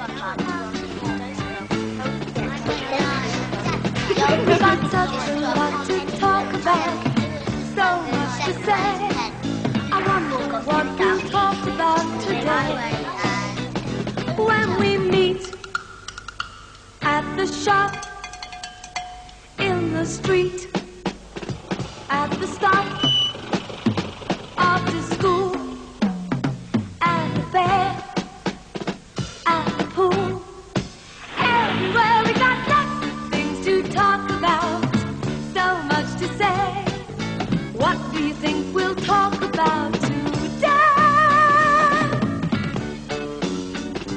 We've got such a lot to talk about, so much to say. I wonder what we'll talk about today. When we meet at the shop, in the street, at the stop.